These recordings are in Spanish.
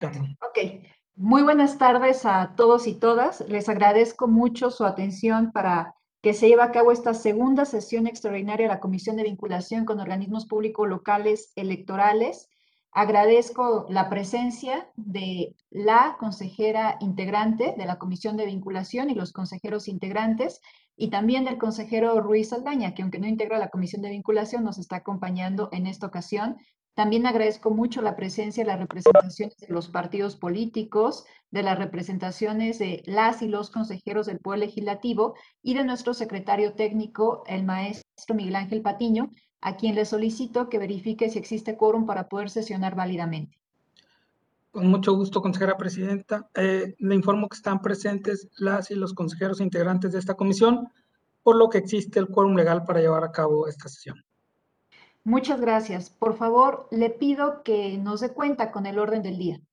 Perdón. Ok, muy buenas tardes a todos y todas. Les agradezco mucho su atención para que se lleve a cabo esta segunda sesión extraordinaria de la Comisión de Vinculación con Organismos Públicos Locales Electorales. Agradezco la presencia de la consejera integrante de la Comisión de Vinculación y los consejeros integrantes, y también del consejero Ruiz Saldaña, que aunque no integra la Comisión de Vinculación, nos está acompañando en esta ocasión. También agradezco mucho la presencia de las representaciones de los partidos políticos, de las representaciones de las y los consejeros del Poder Legislativo y de nuestro secretario técnico, el maestro Miguel Ángel Patiño, a quien le solicito que verifique si existe quórum para poder sesionar válidamente. Con mucho gusto, consejera presidenta. Le informo que están presentes las y los consejeros integrantes de esta comisión, por lo que existe el quórum legal para llevar a cabo esta sesión. Muchas gracias. Por favor, le pido que nos dé cuenta con el orden del día.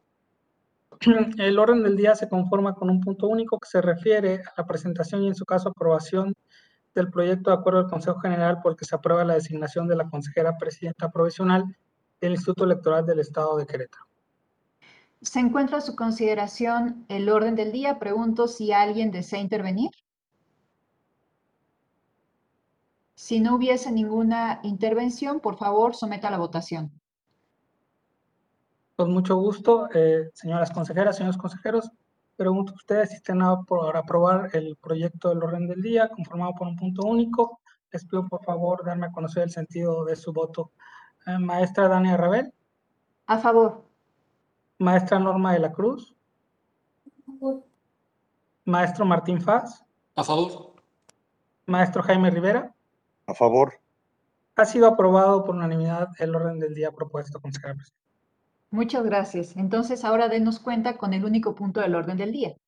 El orden del día se conforma con un punto único que se refiere a la presentación y, en su caso, aprobación del proyecto de acuerdo del Consejo General por el que se aprueba la designación de la consejera presidenta provisional del Instituto Electoral del Estado de Querétaro. Se encuentra a su consideración el orden del día. Pregunto si alguien desea intervenir. Si no hubiese ninguna intervención, por favor, someta a la votación. Con mucho gusto, señoras consejeras, señores consejeros, pregunto a ustedes si están por aprobar el proyecto del orden del día conformado por un punto único. Les pido por favor darme a conocer el sentido de su voto. Maestra Dania Rabel, A favor. maestra Norma de la Cruz, maestro Martín Faz, A favor. maestro Jaime Rivera. A favor. Ha sido aprobado por unanimidad el orden del día propuesto, consejera presidenta. Muchas gracias. Entonces, ahora denos cuenta con el único punto del orden del día.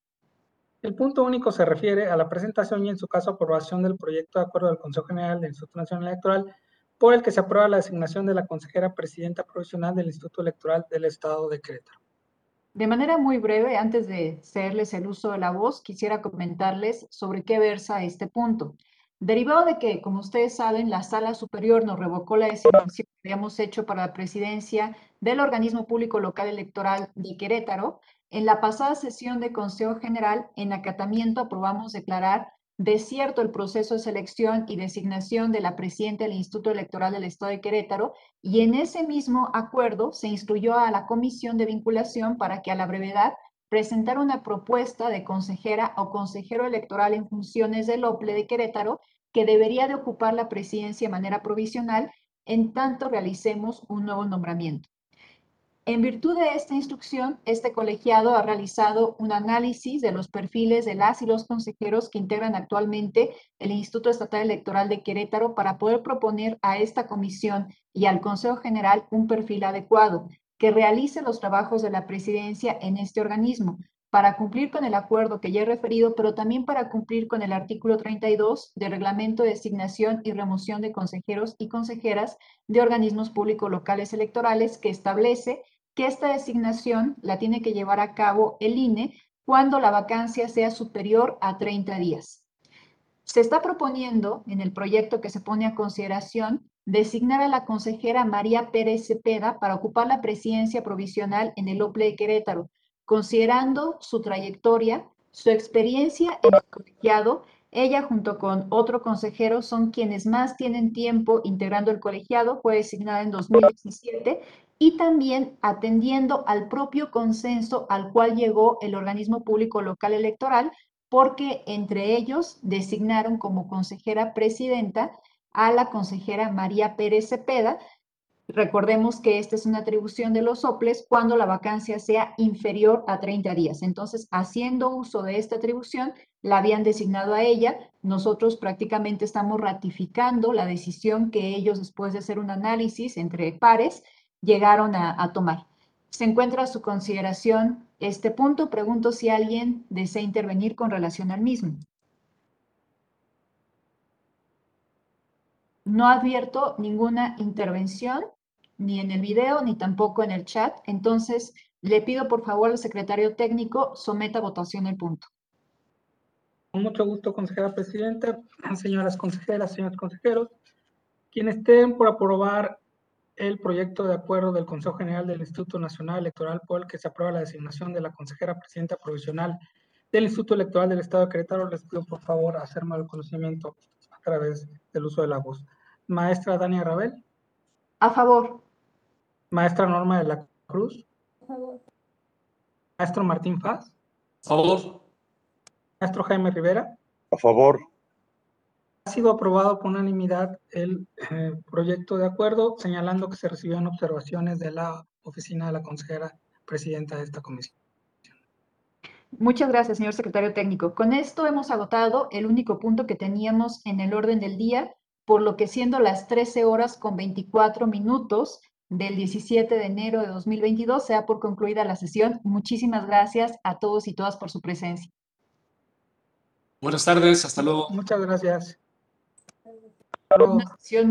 El punto único se refiere a la presentación y, en su caso, aprobación del proyecto de acuerdo del Consejo General del Instituto Nacional Electoral, por el que se aprueba la designación de la consejera presidenta provisional del Instituto Electoral del Estado de Querétaro. De manera muy breve, antes de cederles el uso de la voz, quisiera comentarles sobre qué versa este punto. Derivado de que, como ustedes saben, la Sala Superior nos revocó la designación que habíamos hecho para la presidencia del Organismo Público Local Electoral de Querétaro, en la pasada sesión de Consejo General, en acatamiento, aprobamos declarar desierto el proceso de selección y designación de la presidenta del Instituto Electoral del Estado de Querétaro, y en ese mismo acuerdo se instruyó a la Comisión de Vinculación para que a la brevedad presentara una propuesta de consejera o consejero electoral en funciones del OPLE de Querétaro, que debería de ocupar la presidencia de manera provisional en tanto realicemos un nuevo nombramiento. En virtud de esta instrucción, este colegiado ha realizado un análisis de los perfiles de las y los consejeros que integran actualmente el Instituto Estatal Electoral de Querétaro para poder proponer a esta comisión y al Consejo General un perfil adecuado que realice los trabajos de la presidencia en este organismo para cumplir con el acuerdo que ya he referido, pero también para cumplir con el artículo 32 del Reglamento de Designación y Remoción de Consejeros y Consejeras de Organismos Públicos Locales Electorales, que establece que esta designación la tiene que llevar a cabo el INE cuando la vacancia sea superior a 30 días. Se está proponiendo en el proyecto que se pone a consideración designar a la consejera María Pérez Cepeda para ocupar la presidencia provisional en el OPLE de Querétaro, considerando su trayectoria, su experiencia en el colegiado. Ella junto con otro consejero son quienes más tienen tiempo integrando el colegiado, fue designada en 2017, y también atendiendo al propio consenso al cual llegó el organismo público local electoral, porque entre ellos designaron como consejera presidenta a la consejera María Pérez Cepeda. Recordemos que esta es una atribución de los OPLES cuando la vacancia sea inferior a 30 días. Entonces, haciendo uso de esta atribución, la habían designado a ella. Nosotros prácticamente estamos ratificando la decisión que ellos, después de hacer un análisis entre pares, llegaron a tomar. Se encuentra a su consideración este punto. Pregunto si alguien desea intervenir con relación al mismo. No advierto ninguna intervención, ni en el video, ni tampoco en el chat. Entonces, le pido por favor al secretario técnico someta a votación el punto. Con mucho gusto, consejera presidenta, señoras consejeras, señores consejeros, quienes estén por aprobar el proyecto de acuerdo del Consejo General del Instituto Nacional Electoral por el que se aprueba la designación de la consejera presidenta provisional del Instituto Electoral del Estado de Querétaro. Les pido por favor hacerme el conocimiento a través del uso de la voz. Maestra Dania Rabel. A favor. Maestra Norma de la Cruz. A favor. Maestro Martín Faz. A favor. Maestro Jaime Rivera. A favor. Ha sido aprobado por unanimidad el proyecto de acuerdo, señalando que se recibieron observaciones de la oficina de la consejera presidenta de esta comisión. Muchas gracias, señor secretario técnico. Con esto hemos agotado el único punto que teníamos en el orden del día, por lo que siendo las 13 horas con 24 minutos del 17 de enero de 2022, se da por concluida la sesión. Muchísimas gracias a todos y todas por su presencia. Buenas tardes, hasta luego. Muchas gracias. Hasta luego. Una sesión